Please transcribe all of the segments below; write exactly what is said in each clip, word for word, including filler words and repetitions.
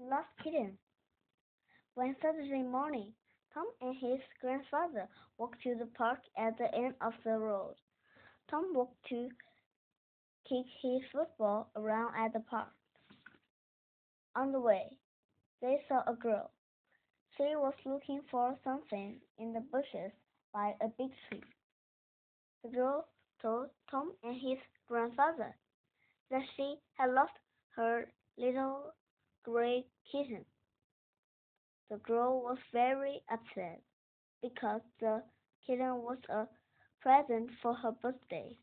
Lost Kitten. One Saturday morning, Tom and his grandfather walked to the park at the end of the road. Tom walked to kick his football around at the park. On the way, they saw a girl. She was looking for something in the bushes by a big tree. The girl told Tom and his grandfather that she had lost her little gray kitten. The girl was very upset because the kitten was a present for her birthday.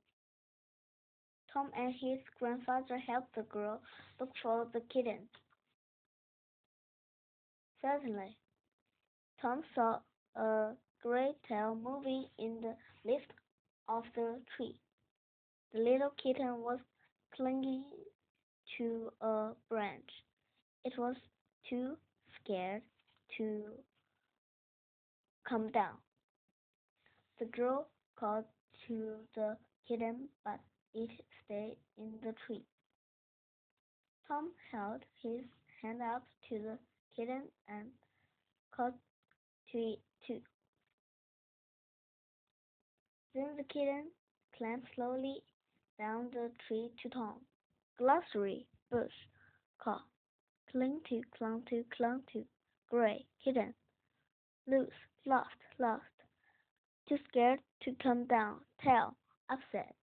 Tom and his grandfather helped the girl look for the kitten. Suddenly, Tom saw a gray tail moving in the leaves of the tree. The little kitten was clinging to a branch. It was too scared to come down. The girl called to the kitten, but it stayed in the tree. Tom held his hand up to the kitten and called to it too. Then the kitten climbed slowly down the tree to Tom. Glossary, bush, call, cling to, clung to, clung to, gray, kitten, loose, lost, lost, too scared to come down, tail, upset.